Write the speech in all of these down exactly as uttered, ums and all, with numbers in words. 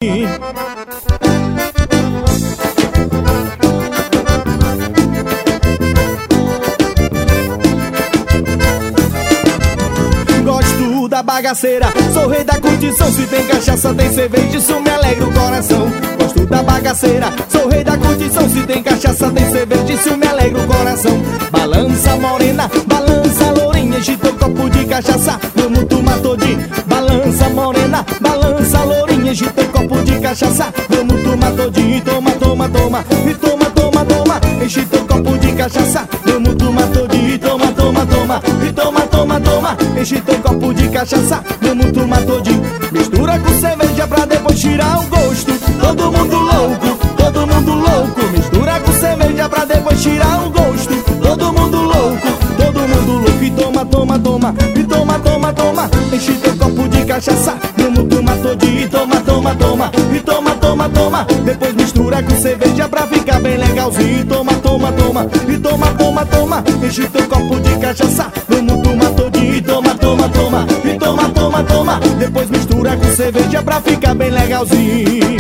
Gosto da bagaceira, sou rei da curtição. Se tem cachaça, tem cerveja, isso me alegra o coração. Gosto da bagaceira, sou rei da curtição. Se tem cachaça, tem cerveja, isso me alegra o coração. Balança morena, balança lourinha, agita o copo de cachaça, vamos tomar todinho. Balança morena, balança lourinha, agita o copo de cachaça, vamos tomar todinho. Toma, toma, toma, e toma, toma, toma, enche teu copo de cachaça, vamos tomar todinho. Toma, toma, toma, e toma, toma, toma, enche teu copo de cachaça, vamos tomar todinho. Mistura com cerveja pra depois tirar o gosto. Todo mundo louco, todo mundo louco. Mistura com cerveja pra depois tirar o gosto. Todo mundo louco, todo mundo louco. E toma, toma, toma, e toma, toma, toma, enche teu copo de cachaça, vamos tomar todinho. Toma, toma, toma, e toma, toma, toma, depois mistura com cerveja pra ficar bem legalzinho. Toma, toma, toma, e toma, toma, toma, enche teu copo de cachaça, vamos tomar todinho. Toma, toma, toma, e toma, toma, toma, depois mistura com cerveja pra ficar bem legalzinho.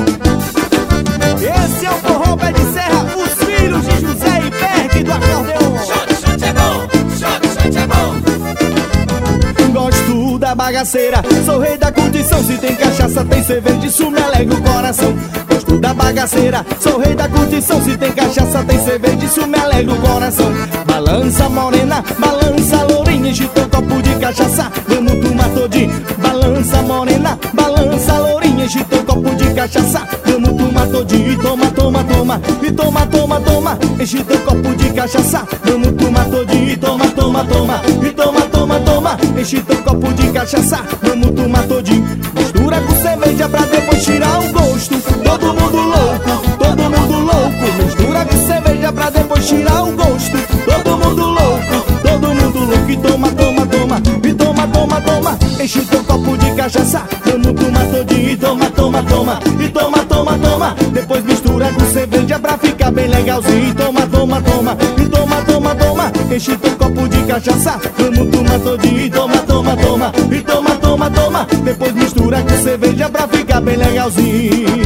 Esse é o forró pé de serra, os filhos de José e Berg do acordeon. Shot, shot é bom, shot, shot é bom. Gosto da bagaceira, sou rei da curtição. Se tem cachaça, tem cerveja, isso me alegra o coração. Gosto da bagaceira, sou rei da curtição. Se tem cachaça, tem cerveja, isso me alegra o coração. Balança morena, balança lourinha, enche teu copo de cachaça, vamos tomar todinho. Balança morena, balança lourinha, enche teu copo de cachaça, vamos tomar todinho. E toma, toma, toma, e toma, toma, toma, enche teu copo de cachaça, vamos tomar todinho. E toma, toma, toma, e toma, toma, toma, enche teu copo de cachaça, vamos tomar todinho. Mistura com cerveja pra depois tirar o gosto. Todo mundo louco, todo mundo louco. Mistura com cerveja pra depois tirar o gosto. Todo mundo louco, todo mundo louco. E toma, toma, toma, e toma, toma, toma, enche teu copo de cachaça, vamos tomar todinho. E toma, toma, toma, e toma, toma, toma, depois mistura com cerveja pra ficar bem legalzinho. E toma, toma, toma, e toma, toma, toma, enche teu copo de cachaça, vamos tomar todinho. E toma, toma, toma, e toma, toma, toma, depois mistura com cerveja pra ficar bem legalzinho.